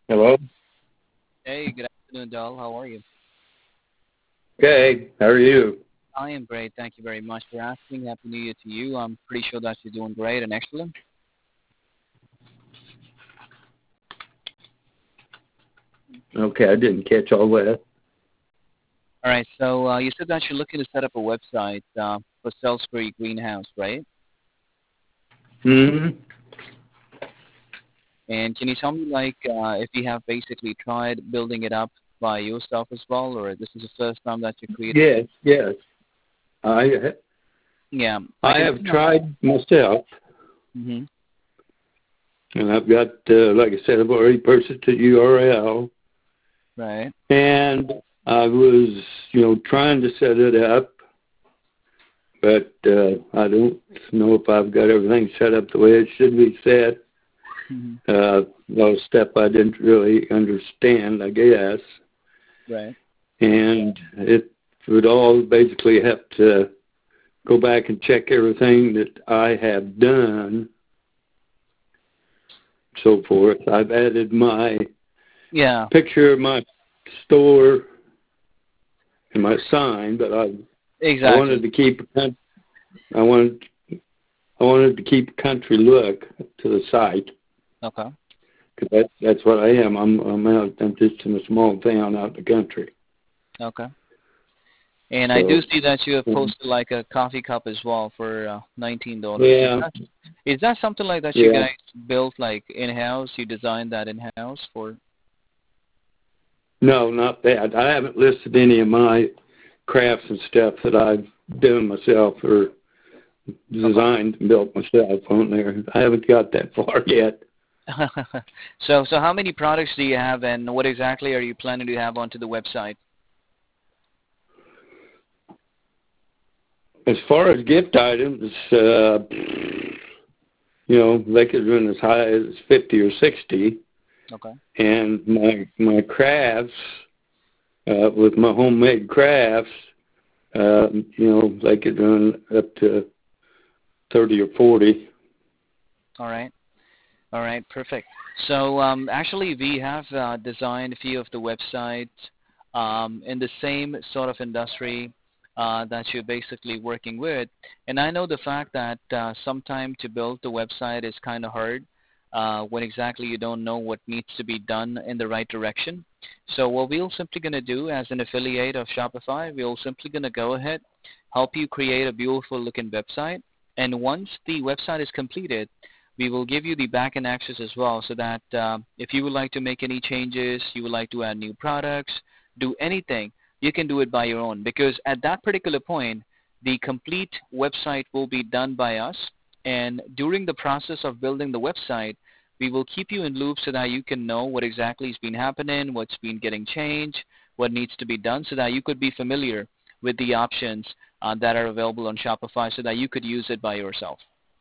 Hello? Hey, good afternoon, Dal. How are you? Okay, how are you? I am great. Thank you very much for asking. Happy New Year to you. I'm pretty sure that you're doing great and excellent. Okay, I didn't catch all that. All right. So you said that you're looking to set up a website for Salisbury Greenhouse, right? Hmm. And can you tell me, like, if you have basically tried building it up by yourself as well, or this is the first time that you created? Yes, yes. I Yeah, I I can have see now. tried myself, Mm-hmm. and I've got, like I said, I've already purchased the URL, Right. and I was, trying to set it up, but I don't know if I've got everything set up the way it should be set. Mm-hmm. A step I didn't really understand, I guess, Right. and it would all basically have to go back and check everything that I have done, so forth. I've added my Yeah. picture of my store and my sign, but I wanted Exactly. to keep I wanted I wanted to keep a country look to the site Okay. because that's what I am. I'm just in a small town out in the country. Okay. And I do So see that you have posted like a coffee cup as well for $19. yeah, Is that something like that you yeah. guys built like in house? You designed that in house for? No, not that. I haven't listed any of my crafts and stuff that I've done myself or Okay. designed and built myself on there. I haven't got that far yet. So how many products do you have, and what exactly are you planning to have onto the website? As far as gift items, they could run as high as 50 or 60. Okay. And my crafts, with my homemade crafts, they could run up to 30 or 40. All right. All right. Perfect. So actually, we have designed a few of the websites in the same sort of industry that you're basically working with. And I know the fact that sometime to build the website is kind of hard when exactly you don't know what needs to be done in the right direction. So what we're simply going to do as an affiliate of Shopify, we're simply going to go ahead, help you create a beautiful looking website. And once the website is completed, we will give you the backend access as well so that if you would like to make any changes, you would like to add new products, do anything, you can do it by your own because at that particular point, the complete website will be done by us. And during the process of building the website, we will keep you in loop so that you can know what exactly has been happening, what's been getting changed, what needs to be done so that you could be familiar with the options that are available on Shopify so that you could use it by yourself.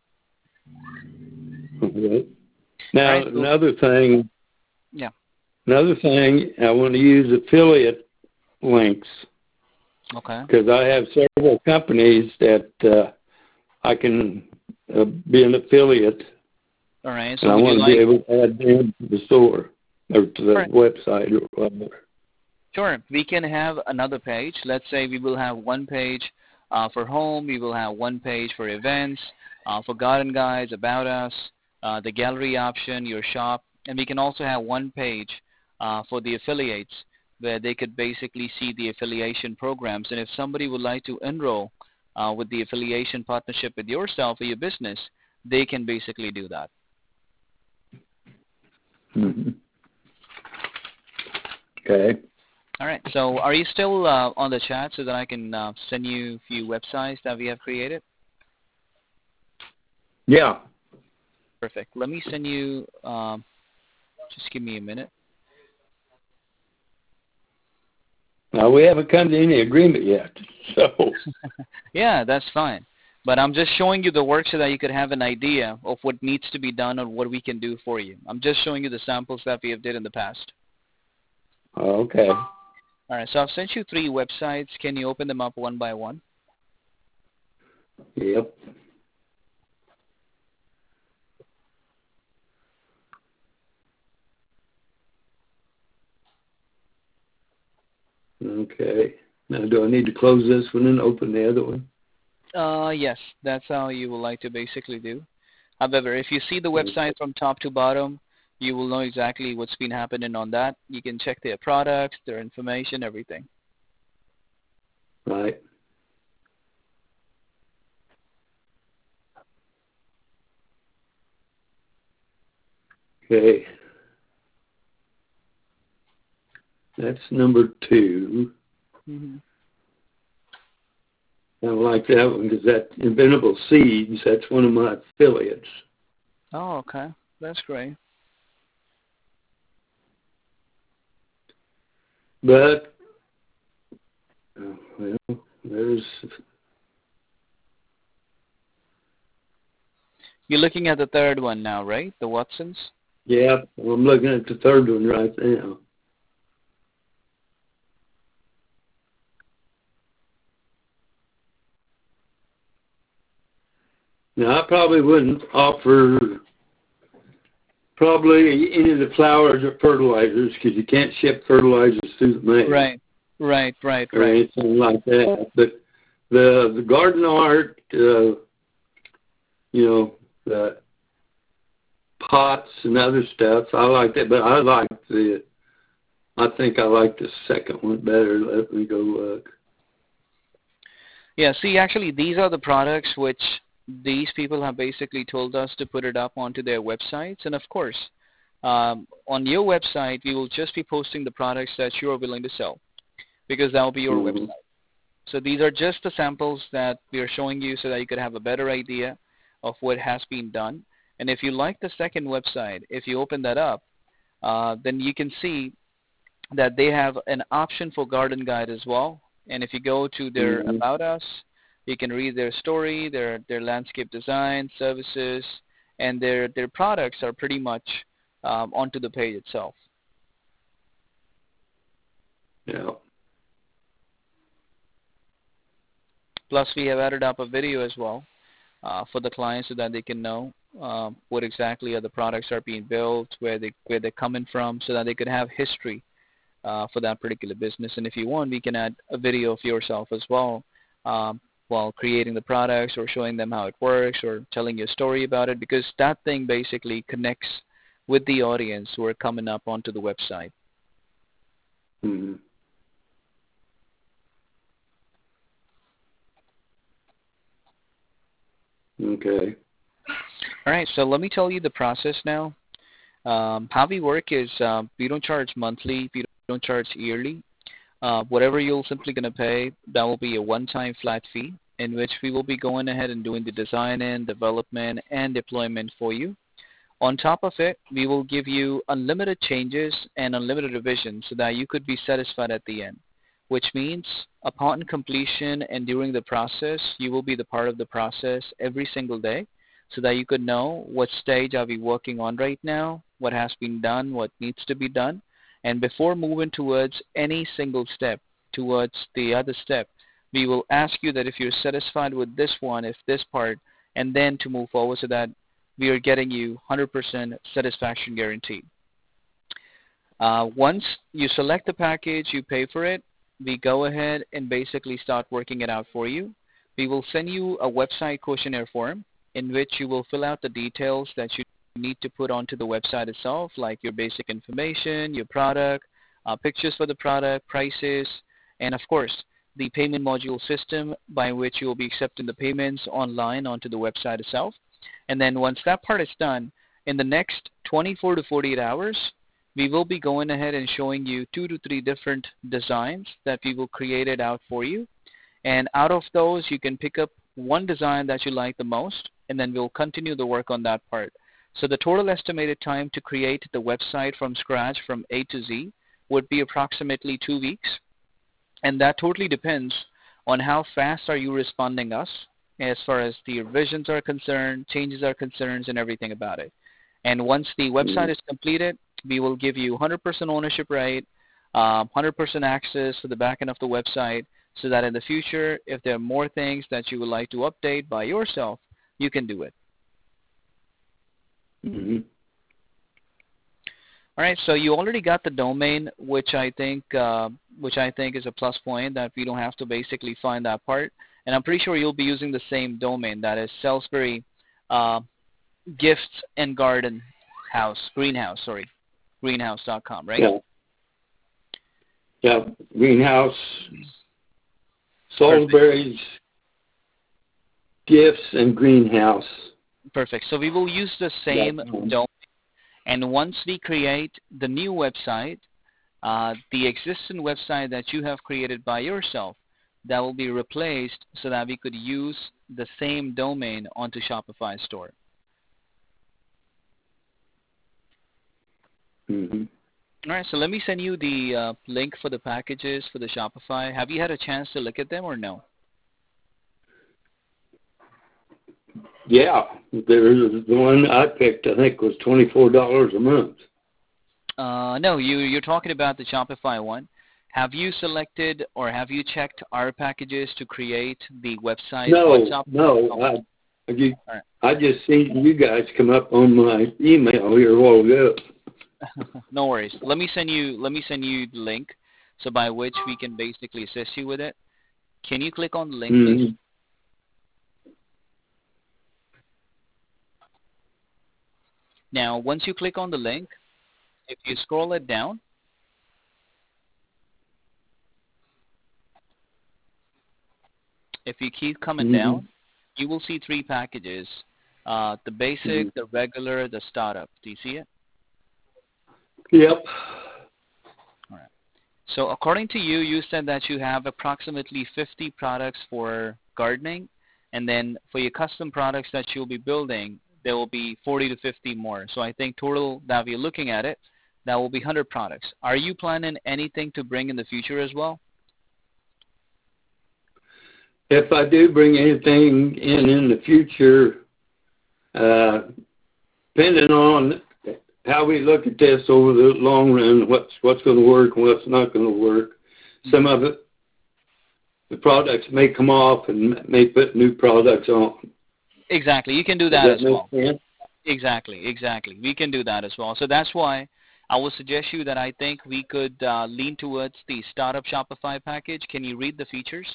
Okay. All Now, right. So yeah. another thing, I want to use affiliate links Okay. because I have several companies that I can be an affiliate, All right. and So I would you want to be like? able to add them to the store or to All the right. website or whatever. Sure. We can have another page. Let's say we will have one page for home. We will have one page for events, for garden guides, about us, the gallery option, your shop, and we can also have one page for the affiliates where they could basically see the affiliation programs. And if somebody would like to enroll with the affiliation partnership with yourself or your business, they can basically do that. Hmm. Okay. All right. So are you still on the chat so that I can send you a few websites that we have created? Yeah. Perfect. Let me send you. Just give me a minute. Now we haven't come to any agreement yet, so Yeah, that's fine. But I'm just showing you the work so that you could have an idea of what needs to be done or what we can do for you. I'm just showing you the samples that we have did in the past. okay. All right. So I've sent you three websites. Can you open them up one by one? Yep. Okay. Now, do I need to close this one and open the other one? Yes, that's how you would like to basically do. However, if you see the website from top to bottom, you will know exactly what's been happening on that. You can check their products, their information, everything. Right. Okay. That's number 2. Hmm. I like that one because that Inventable Seeds, that's one of my affiliates. Oh, okay. That's great. But, well, there's, You're looking at the third one now, right? The Watsons? yeah, I'm looking at the third one right now. Now, I probably wouldn't offer any of the flowers or fertilizers because you can't ship fertilizers through the mail. Right. Right, right, Or right. anything like that. But the garden art, the pots and other stuff, I like that. But I think I like the second one better. Let me go look. Yeah, see, actually, these are the products which these people have basically told us to put it up onto their websites. And of course, on your website, we will just be posting the products that you are willing to sell because that will be your website. So these are just the samples that we are showing you so that you could have a better idea of what has been done. And if you like the second website, if you open that up, then you can see that they have an option for garden guide as well. And if you go to their About Us, you can read their story, their landscape design, services, and their products are pretty much onto the page itself. Yeah. Plus, we have added up a video as well for the clients so that they can know what exactly are the products are being built, where they're coming from, so that they could have history for that particular business. And if you want, we can add a video of yourself as well while creating the products or showing them how it works or telling you a story about it, because that thing basically connects with the audience who are coming up onto the website. Mm-hmm. Okay. All right, so let me tell you the process now. How we work is we don't charge monthly, we don't charge yearly. Whatever you're simply going to pay, that will be a one-time flat fee in which we will be going ahead and doing the design and development and deployment for you. On top of it, we will give you unlimited changes and unlimited revisions so that you could be satisfied at the end, which means upon completion and during the process, you will be the part of the process every single day so that you could know what stage are we working on right now, what has been done, what needs to be done. And before moving towards any single step towards the other step, we will ask you that if you're satisfied with this one, if this part, and then to move forward so that we are getting you 100% satisfaction guarantee. Once you select the package, you pay for it, we go ahead and basically start working it out for you. We will send you a website questionnaire form in which you will fill out the details that you need to put onto the website itself, like your basic information, your product, pictures for the product, prices, and of course, the payment module system by which you will be accepting the payments online onto the website itself. And then once that part is done, in the next 24 to 48 hours, we will be going ahead and showing you 2 to 3 different designs that we will create it out for you. And out of those, you can pick up one design that you like the most, and then we'll continue the work on that part. So the total estimated time to create the website from scratch from A to Z would be approximately 2 weeks. And that totally depends on how fast are you responding us as far as the revisions are concerned, changes are concerned, and everything about it. And once the website is completed, we will give you 100% ownership right, 100% access to the back end of the website, so that in the future, if there are more things that you would like to update by yourself, you can do it. Mm-hmm. All right, so you already got the domain, which I think is a plus point that we don't have to basically find that part. And I'm pretty sure you'll be using the same domain, that is Salisbury uh, Gifts and Garden House, Greenhouse, sorry, greenhouse.com, right? Yeah. Yeah. Greenhouse, Perfect. Salisbury's Gifts and Greenhouse. Perfect. So we will use the same .com. domain, and once we create the new website, the existing website that you have created by yourself, that will be replaced so that we could use the same domain onto Shopify store. Mm-hmm. All right, so let me send you the link for the packages for the Shopify. Have you had a chance to look at them or no? Yeah, there's the one I picked. I think was $24 a month. No, you're talking about the Shopify one. Have you selected or have you checked our packages to create the website on Shopify? No. All I just seen you guys come up on my email here a while ago. right. No worries. Let me send you the link, so by which we can basically assist you with it. Can you click on the link, please? Mm-hmm. Now, once you click on the link, if you scroll it down, if you keep coming Mm-hmm. down, you will see three packages: the Mm-hmm. basic, the regular, the startup. Do you see it? Yep. All right. So according to you, you said that you have approximately 50 products for gardening, and then for your custom products that you'll be building, there will be 40 to 50 more. So I think total that we're looking at it, that will be 100 products. Are you planning anything to bring in the future as well? If I do bring anything in the future, depending on how we look at this over the long run, what's going to work and what's not going to work. Some of it, the products may come off and may put new products on. Exactly. You can do Does that that as make well. sense? Exactly. We can do that as well. So that's why I will suggest you that I think we could lean towards the startup Shopify package. Can you read the features?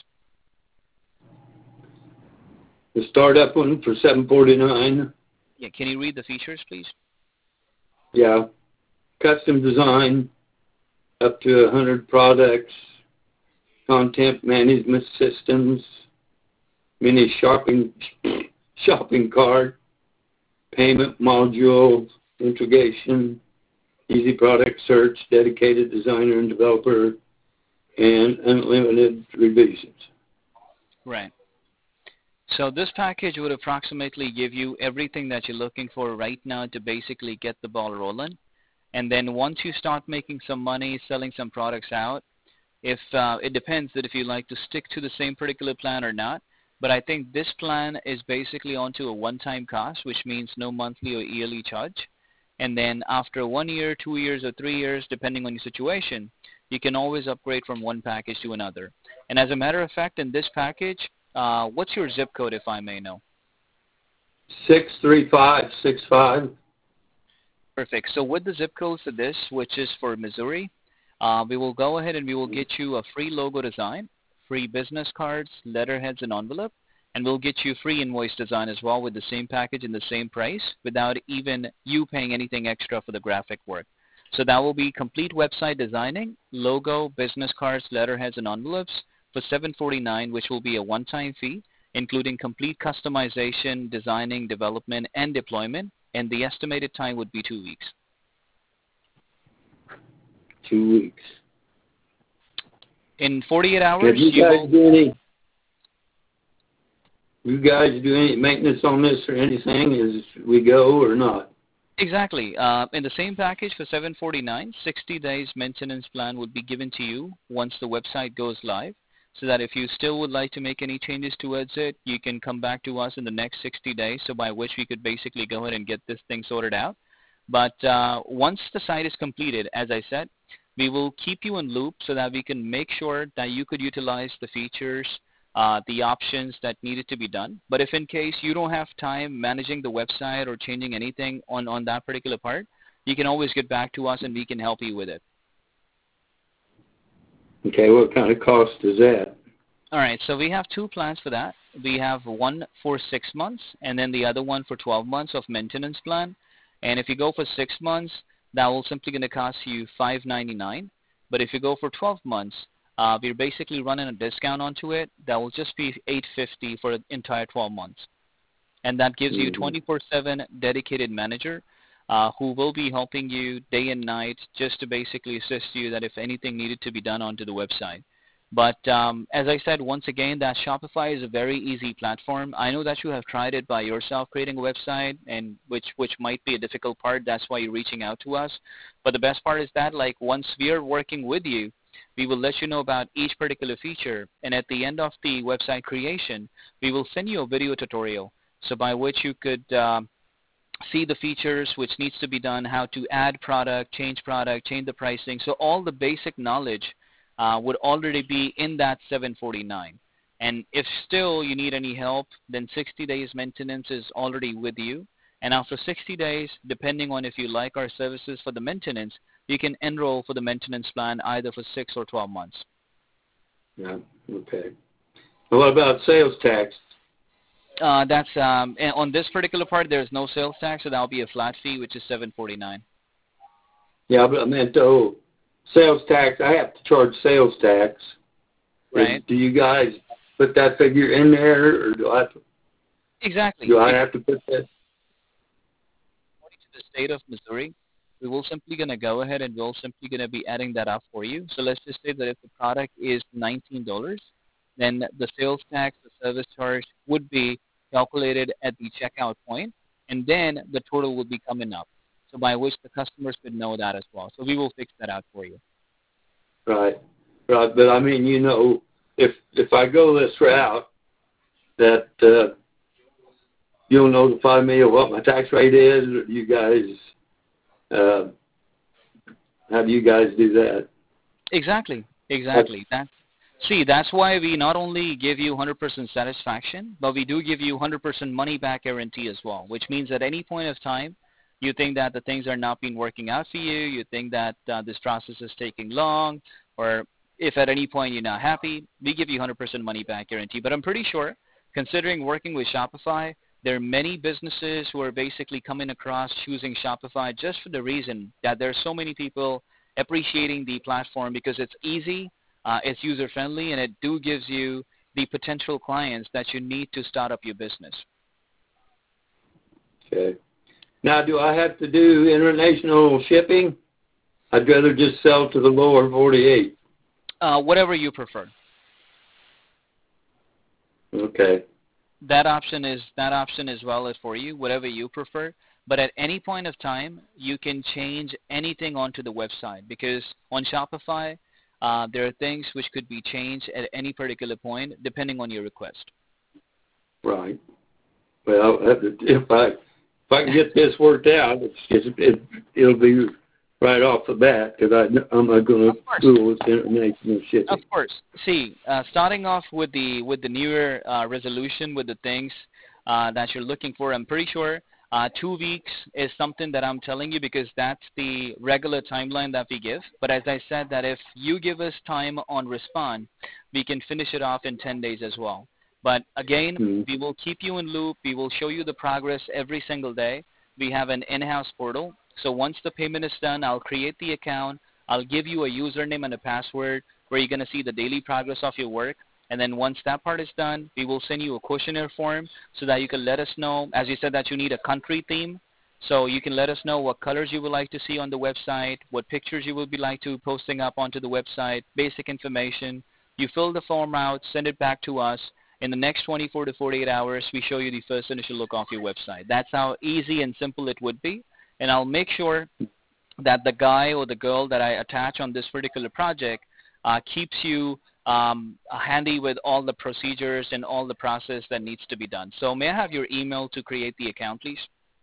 The startup one for $7.49. Yeah. Can you read the features, please? Yeah. Custom design, up to 100 products, content management systems, mini shopping cart, payment module, integration, easy product search, dedicated designer and developer, and unlimited revisions. Right. So this package would approximately give you everything that you're looking for right now to basically get the ball rolling. And then once you start making some money, selling some products out, if it depends that if you like to stick to the same particular plan or not. But I think this plan is basically onto a one-time cost, which means no monthly or yearly charge. And then after 1 year, 2 years, or 3 years, depending on your situation, you can always upgrade from one package to another. And as a matter of fact, in this package, what's your zip code, if I may know? 63565. Perfect. So with the zip code for this, which is for Missouri, we will go ahead and we will get you a free logo design, free business cards, letterheads, and envelope, and we'll get you free invoice design as well with the same package and the same price without even you paying anything extra for the graphic work. So that will be complete website designing, logo, business cards, letterheads, and envelopes for $749, which will be a one-time fee, including complete customization, designing, development, and deployment, and the estimated time would be 2 weeks. 2 weeks. In 48 hours, Have you guys do any maintenance on this or anything as we go or not? Exactly. In the same package for $749, 60 days maintenance plan would be given to you once the website goes live, so that if you still would like to make any changes towards it, you can come back to us in the next 60 days, so by which we could basically go ahead and get this thing sorted out. But once the site is completed, as I said, we will keep you in loop so that we can make sure that you could utilize the features, the options that needed to be done. But if in case you don't have time managing the website or changing anything on that particular part, you can always get back to us and we can help you with it. Okay, what kind of cost is that? All right, so we have two plans for that. We have one for 6 months and then the other one for 12 months of maintenance plan. And if you go for 6 months, that will simply going to cost you $599. But if you go for 12 months, we're basically running a discount onto it. That will just be $850 for the entire 12 months. And that gives you 24/7 dedicated manager who will be helping you day and night just to basically assist you that if anything needed to be done onto the website. But as I said, once again, that Shopify is a very easy platform. I know that you have tried it by yourself creating a website, and which might be a difficult part. That's why you're reaching out to us. But the best part is that, like, once we are working with you, we will let you know about each particular feature. And at the end of the website creation, we will send you a video tutorial, so by which you could see the features which needs to be done, how to add product, change the pricing. So all the basic knowledge would already be in that $749. And if still you need any help, then 60 days maintenance is already with you. And after 60 days, depending on if you like our services for the maintenance, you can enroll for the maintenance plan either for 6 or 12 months. Yeah, okay. Well, what about sales tax? That's on this particular part, there's no sales tax, so that'll be a flat fee, which is $749. Yeah, but I meant, sales tax, I have to charge sales tax. Right. Do you guys put that figure in there, or do I have to, Exactly. do I have to put that? According to the state of Missouri, we will simply going to go ahead and we'll simply going to be adding that up for you. So let's just say that if the product is $19, then the sales tax, the service charge would be calculated at the checkout point, and then the total will be coming up. So by which the customers could know that as well. So we will fix that out for you. Right. Right. But I mean, you know, if I go this route, that you'll notify me of what my tax rate is, or do you guys, how do you guys do that? Exactly. That's why we not only give you 100% satisfaction, but we do give you 100% money back guarantee as well, which means at any point of time, you think that the things are not been working out for you, you think that this process is taking long, or if at any point you're not happy, we give you 100% money back guarantee. But I'm pretty sure, considering working with Shopify, there are many businesses who are basically coming across choosing Shopify just for the reason that there are so many people appreciating the platform because it's easy, it's user-friendly, and it do gives you the potential clients that you need to start up your business. Okay. Now, do I have to do international shipping? I'd rather just sell to the lower 48. Whatever you prefer. Okay. That option as well as for you, whatever you prefer. But at any point of time, you can change anything onto the website because on Shopify, there are things which could be changed at any particular point depending on your request. Right. Well, if I can get this worked out, it'll be right off the bat because I'm not going to fool with international shipping. Of course. See, starting off with the New Year resolution, with the things that you're looking for, I'm pretty sure 2 weeks is something that I'm telling you because that's the regular timeline that we give. But as I said, that if you give us time on Respond, we can finish it off in 10 days as well. But again, we will keep you in loop. We will show you the progress every single day. We have an in-house portal. So once the payment is done, I'll create the account. I'll give you a username and a password where you're going to see the daily progress of your work. And then once that part is done, we will send you a questionnaire form so that you can let us know, as you said, that you need a country theme. So you can let us know what colors you would like to see on the website, what pictures you would be like to posting up onto the website, basic information. You fill the form out, send it back to us. In the next 24 to 48 hours, we show you the first initial look of your website. That's how easy and simple it would be. And I'll make sure that the guy or the girl that I attach on this particular project keeps you handy with all the procedures and all the process that needs to be done. So may I have your email to create the account, please?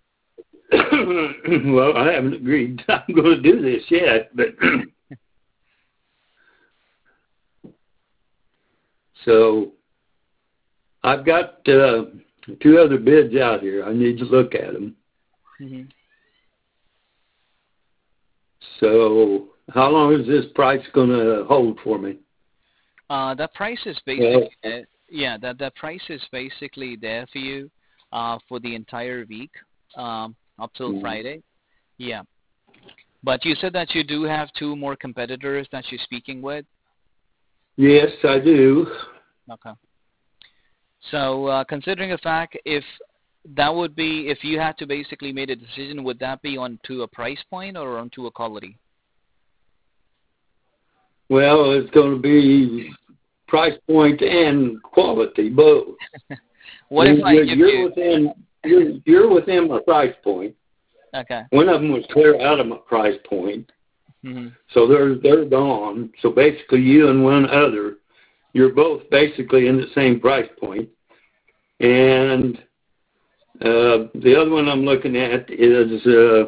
Well, I haven't agreed I'm going to do this yet, but so I've got 2 other bids out here. I need to look at them. Mm-hmm. So how long is this price going to hold for me? That price is basically that price is basically there for you for the entire week up till Friday. Yeah. But you said that you do have two more competitors that you're speaking with. Yes, I do. Okay. So considering the fact, if that would be, if you had to basically make a decision, would that be onto a price point or onto a quality? Well, it's going to be price point and quality both. What if I give you? You're within my price point. Okay. One of them was clear out of my price point, so they're gone. So basically, you and one other, you're both basically in the same price point. And the other one I'm looking at is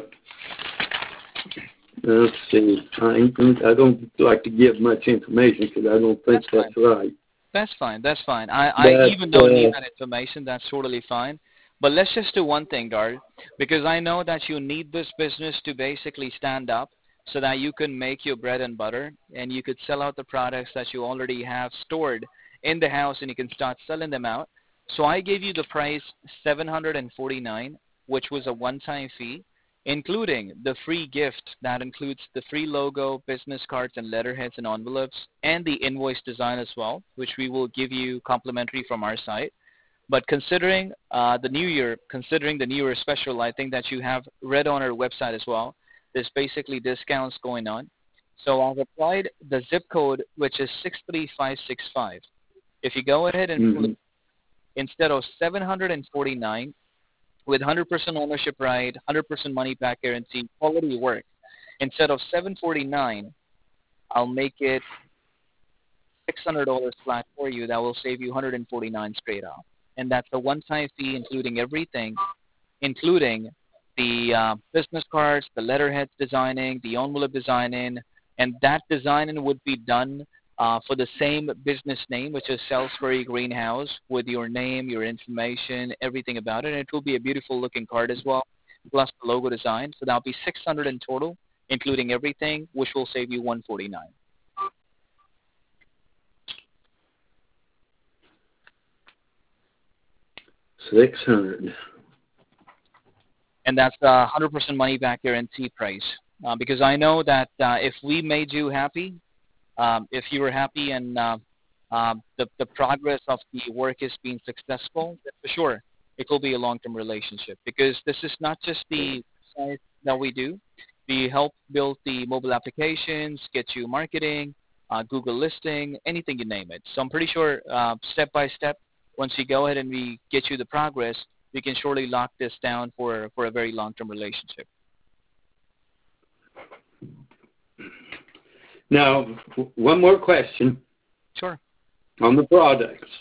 let's see. I don't like to give much information because I don't think that's right. That's fine. That's fine. I even don't need that information. That's totally fine. But let's just do one thing, Dar, because I know that you need this business to basically stand up so that you can make your bread and butter and you could sell out the products that you already have stored in the house and you can start selling them out. So I gave you the price $749, which was a one-time fee, including the free gift that includes the free logo, business cards and letterheads and envelopes, and the invoice design as well, which we will give you complimentary from our site. But considering the New Year special, I think that you have read on our website as well, there's basically discounts going on. So I've applied the zip code, which is 63565. If you go ahead and put, instead of 749 with 100% ownership right, 100% money back guarantee, quality work, instead of 749, I'll make it $600 flat for you. That will save you 149 straight off. And that's a one-time fee, including everything, including the business cards, the letterheads designing, the envelope designing, and that designing would be done for the same business name, which is Salisbury Greenhouse, with your name, your information, everything about it. And it will be a beautiful-looking card as well, plus the logo design. So that'll be 600 in total, including everything, which will save you 149. $600. And that's the 100% money back guarantee price. Because I know that if we made you happy, if you were happy and the progress of the work is being successful, then for sure it will be a long-term relationship. Because this is not just the site that we do. We help build the mobile applications, get you marketing, Google listing, anything you name it. So I'm pretty sure step by step, once you go ahead and we get you the progress, we can surely lock this down for a very long-term relationship. Now, one more question. Sure. On the products.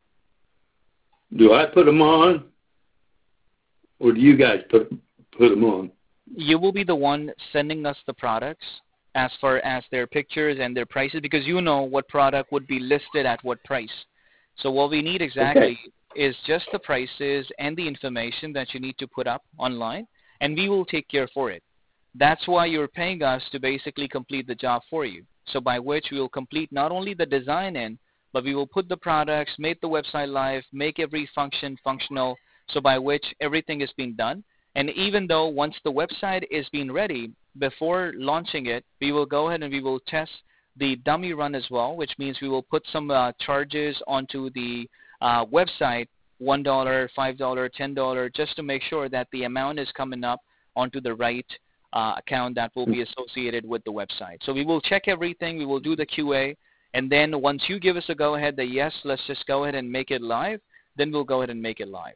Do I put them on, or do you guys put them on? You will be the one sending us the products as far as their pictures and their prices, because you know what product would be listed at what price. So what we need exactly is just the prices and the information that you need to put up online, and we will take care for it. That's why you're paying us to basically complete the job for you. So by which we will complete not only the design in, but we will put the products, make the website live, make every function functional, so by which everything is being done. And even though once the website is being ready, before launching it, we will go ahead and we will test the dummy run as well, which means we will put some charges onto the website, $1, $5, $10, just to make sure that the amount is coming up onto the right account that will be associated with the website. So we will check everything, we will do the QA, and then once you give us a go-ahead that yes, let's just go ahead and make it live, then we'll go ahead and make it live.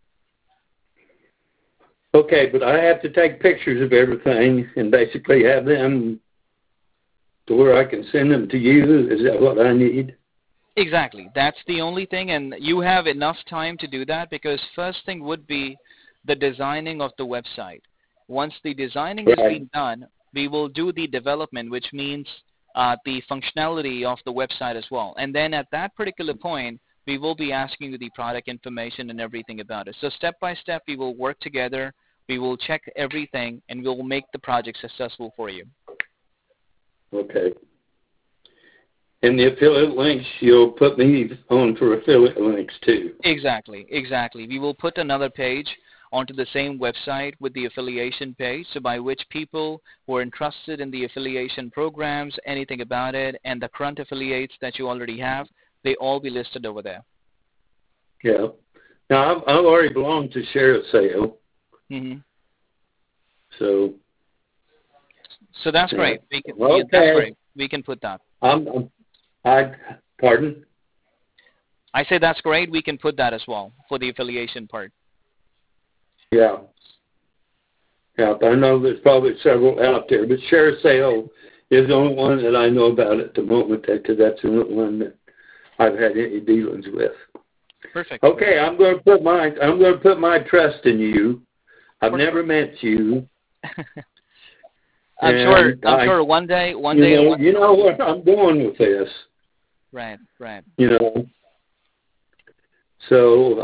Okay, but I have to take pictures of everything and basically have them to where I can send them to you. Is that what I need? Exactly. That's the only thing, and you have enough time to do that, because first thing would be the designing of the website. Once the designing is being done, we will do the development, which means the functionality of the website as well. And then at that particular point, we will be asking you the product information and everything about it. So step by step, we will work together, we will check everything, and we will make the project successful for you. Okay. And the affiliate links, you'll put me on for affiliate links too. Exactly. We will put another page onto the same website with the affiliation page, so by which people who are interested in the affiliation programs, anything about it, and the current affiliates that you already have, they all be listed over there. Yeah. Now, I've already belonged to Share Sale. Mm-hmm. So that's great. We can, okay. that's great. We can put that. Pardon? I say that's great. We can put that as well for the affiliation part. Yeah. Yeah, I know there's probably several out there, but Share Sale is the only one that I know about at the moment, because that's the only one that I've had any dealings with. Perfect. Okay, I'm going to put my trust in you. I've never met you. I'm sure one day. You know where I'm going with this. Right. You know. So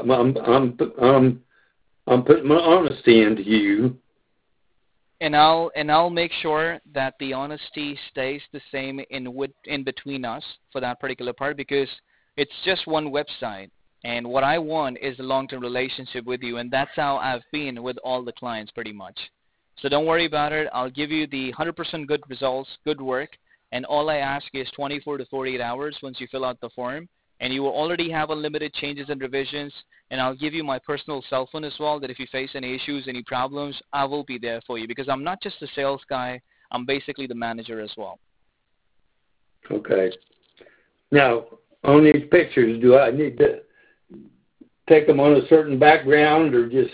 I'm putting my honesty into you. And I'll make sure that the honesty stays the same in between us for that particular part, because it's just one website, and what I want is a long-term relationship with you, and that's how I've been with all the clients pretty much. So don't worry about it. I'll give you the 100% good results, good work, and all I ask is 24 to 48 hours once you fill out the form, and you will already have unlimited changes and revisions, and I'll give you my personal cell phone as well, that if you face any issues, any problems, I will be there for you, because I'm not just a sales guy, I'm basically the manager as well. Okay. Now, on these pictures, do I need to take them on a certain background, or just...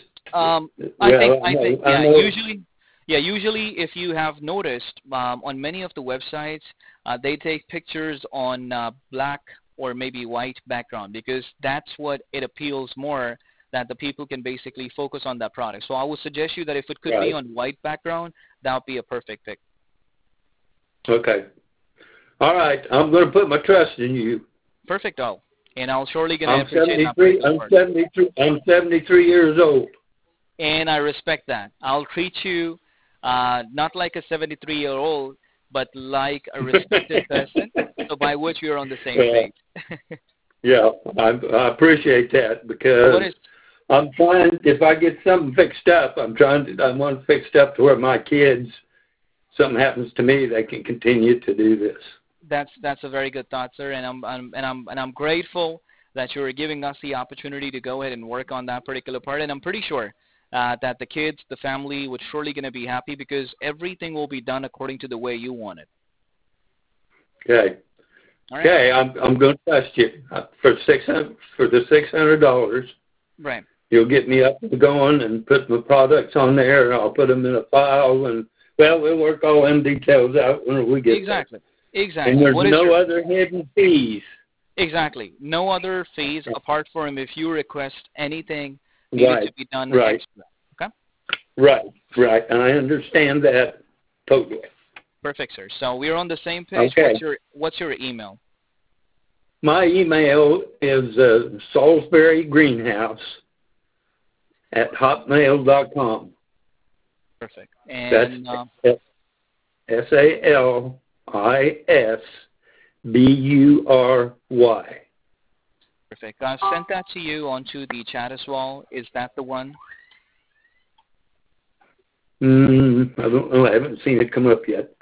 Usually if you have noticed, on many of the websites, they take pictures on black or maybe white background, because that's what it appeals more, that the people can basically focus on that product. So I would suggest you that if it could be on white background, that would be a perfect pick. Okay. All right. I'm going to put my trust in you. Perfect, Al. And I'll surely going to appreciate that. I'm 73 years old. And I respect that. I'll treat you not like a 73-year-old, but like a respected person, so by which we are on the same page. Yeah, I appreciate that, because I'm trying, if I get something fixed up, I want it fixed up to where my kids, something happens to me, they can continue to do this. That's a very good thought, sir, and I'm grateful that you're giving us the opportunity to go ahead and work on that particular part, and I'm pretty sure that the kids, the family, would surely going to be happy, because everything will be done according to the way you want it. Okay. All right. Okay, I'm going to trust you for the $600. Right. You'll get me up and going and put my products on there. I'll put them in a file, and we'll work all them details out when we get there. Exactly. And there's no other hidden fees. Exactly. No other fees apart from if you request anything needed to be done extra. Okay? Right. I understand that totally. Perfect, sir. So we're on the same page. Okay. What's your email? My email is SalisburyGreenhouse@hotmail.com. Perfect. And that's SALISBURY. Perfect. I've sent that to you onto the chat as well. Is that the one? I don't know. I haven't seen it come up yet.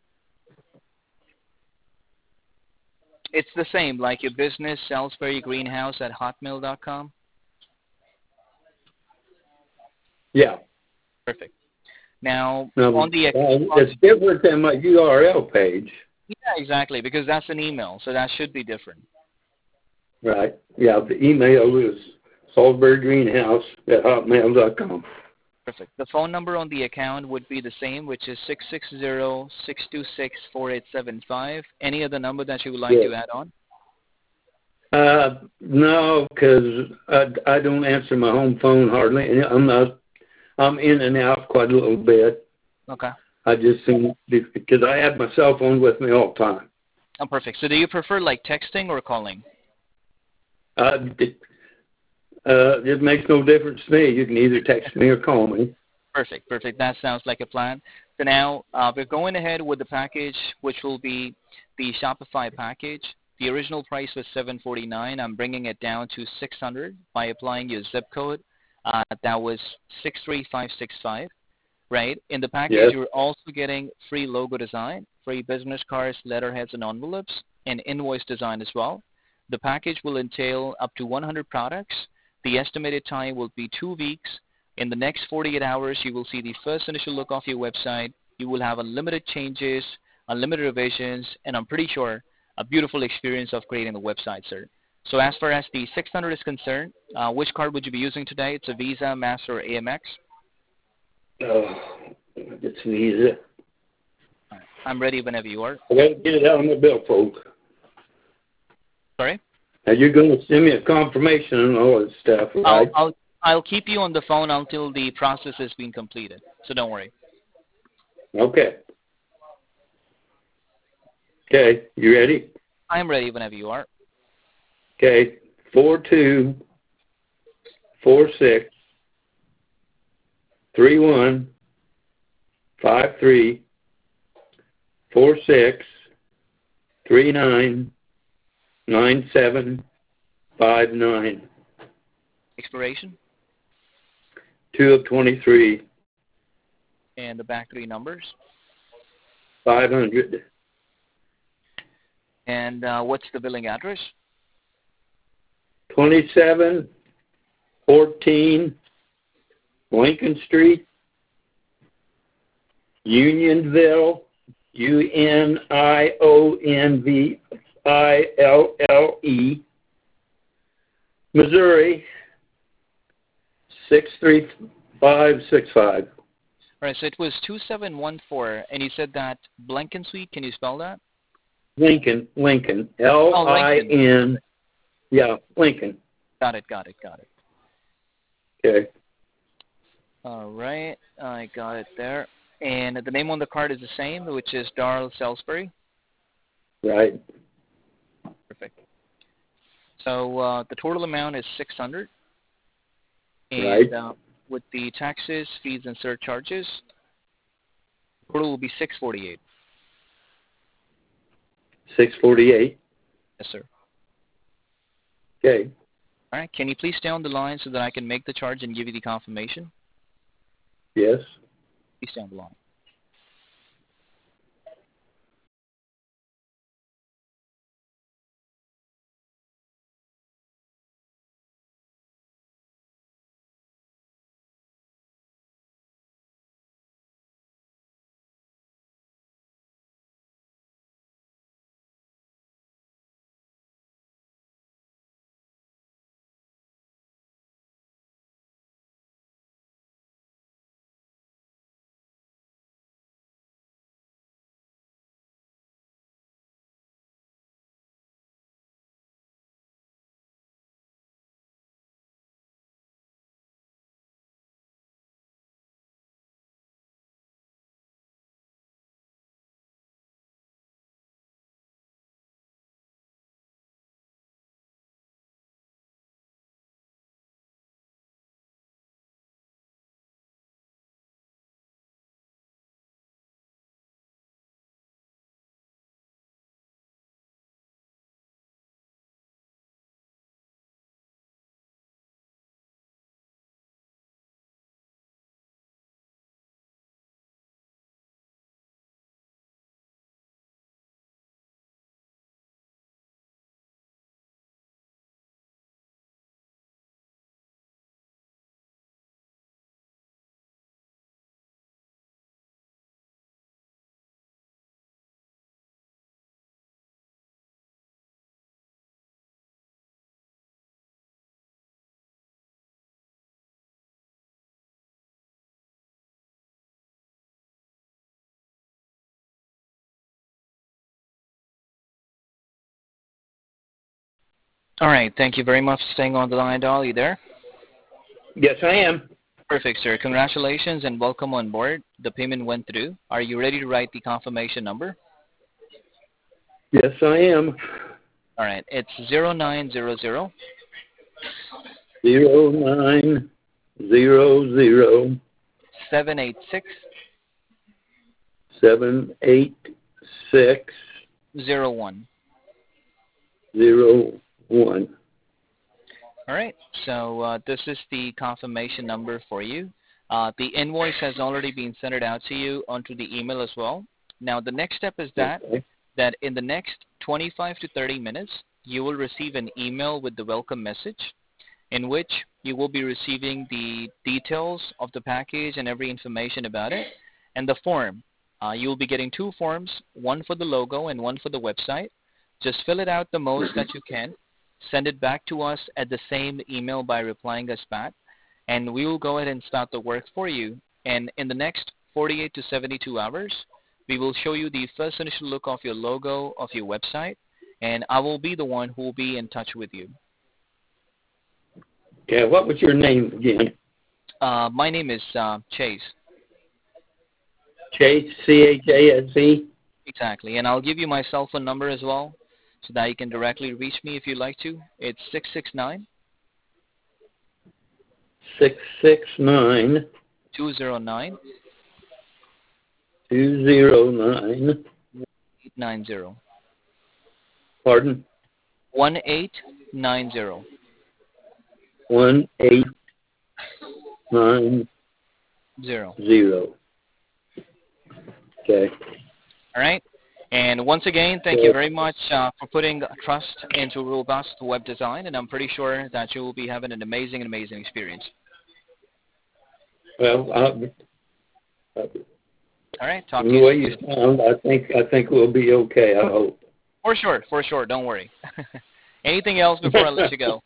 It's the same, like your business, SalisburyGreenhouse@hotmail.com? Yeah. Perfect. Now on the it's different than my URL page. Yeah, exactly, because that's an email, so that should be different. Right. Yeah, the email is SalisburyGreenhouse@hotmail.com. Perfect. The phone number on the account would be the same, which is 660-626-4875. Any other number that you would like to add on? No, because I don't answer my home phone hardly. I'm in and out quite a little bit. Okay. I just think because I have my cell phone with me all the time. Oh, perfect. So do you prefer like texting or calling? It makes no difference to me. You can either text me or call me. Perfect. That sounds like a plan. So now we're going ahead with the package, which will be the Shopify package. The original price was $749. I'm bringing it down to $600 by applying your zip code. That was 63565. Right. In the package, Yes. you're also getting free logo design, free business cards, letterheads, and envelopes, and invoice design as well. The package will entail up to 100 products. The estimated time will be 2 weeks. In the next 48 hours, you will see the first initial look of your website. You will have unlimited changes, unlimited revisions, and I'm pretty sure a beautiful experience of creating the website, sir. So as far as the 600 is concerned, which card would you be using today? It's a Visa, Master, or Amex? It's Visa. All right. I'm ready whenever you are. I got to get it out on my billfold. Sorry? Now you're going to send me a confirmation and all that stuff, right? I'll keep you on the phone until the process has been completed. So don't worry. Okay. Okay, you ready? I'm ready whenever you are. Okay, 4246 3153 46 39 9759. Expiration? 2 of 23. And the back three numbers? 500. And what's the billing address? 2714 Lincoln Street, Unionville, Unionville, Missouri, 63565. All right, so it was 2714, and you said that Blanken Suite. Can you spell that? Lincoln, Lincoln. L-I-N. Yeah, Lincoln. Got it. Okay. All right, I got it there. And the name on the card is the same, which is Darl Salisbury. Right. Perfect. So the total amount is $600. And Right. with the taxes, fees, and surcharges, total will be $648. 648. Yes, sir. Okay. All right. Can you please stay on the line so that I can make the charge and give you the confirmation? Yes. Please stay on the line. All right. Thank you very much for staying on the line, Darl. You there? Yes, I am. Perfect, sir. Congratulations and welcome on board. The payment went through. Are you ready to write the confirmation number? Yes, I am. All right. It's 0900 0900 786 78601. 01. All right. So this is the confirmation number for you. The invoice has already been sent out to you onto the email as well. Now the next step is that in the next 25 to 30 minutes, you will receive an email with the welcome message, in which you will be receiving the details of the package and every information about it, and the form. You will be getting 2 forms, one for the logo and one for the website. Just fill it out the most that you can. Send it back to us at the same email by replying us back, and we will go ahead and start the work for you. And in the next 48 to 72 hours, we will show you the first initial look of your logo, of your website, and I will be the one who will be in touch with you. Yeah, what was your name again? My name is Chase. Chase, C-H-A-S-E? Exactly, and I'll give you my cell phone number as well, so that you can directly reach me if you'd like to. It's 669 669 209 209 890. Pardon? 1890. 1890. Okay. All right. And once again, thank you very much for putting trust into Robust Web Design, and I'm pretty sure that you will be having an amazing experience. Well, all right. Talk to the you way soon. You sound, I think we'll be okay. I hope. For sure. Don't worry. Anything else before I let you go?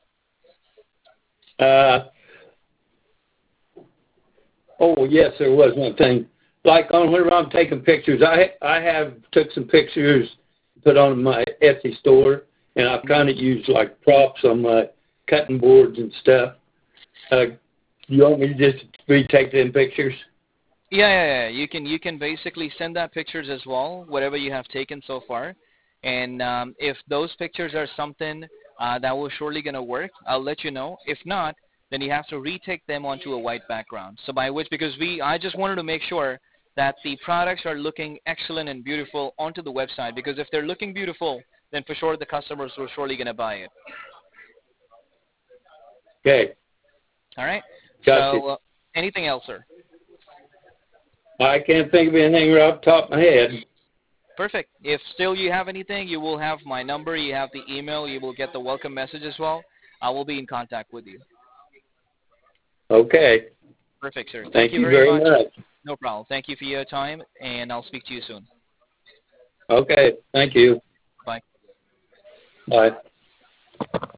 Oh yes, there was one thing. Like on whenever I'm taking pictures, I have took some pictures, put on my Etsy store, and I've kind of used like props on my cutting boards and stuff. You want me to just retake them pictures? Yeah. You can basically send that pictures as well, whatever you have taken so far, and if those pictures are something that will surely gonna work, I'll let you know. If not, then you have to retake them onto a white background. So because I just wanted to make sure that the products are looking excellent and beautiful onto the website, because if they're looking beautiful, then for sure the customers will surely going to buy it. Okay. All right. Gotcha. So anything else, sir? I can't think of anything right off the top of my head. Perfect. If still you have anything, you will have my number, you have the email, you will get the welcome message as well. I will be in contact with you. Okay. Perfect, sir. Thank you very much. No problem. Thank you for your time, and I'll speak to you soon. Okay. Thank you. Bye. Bye.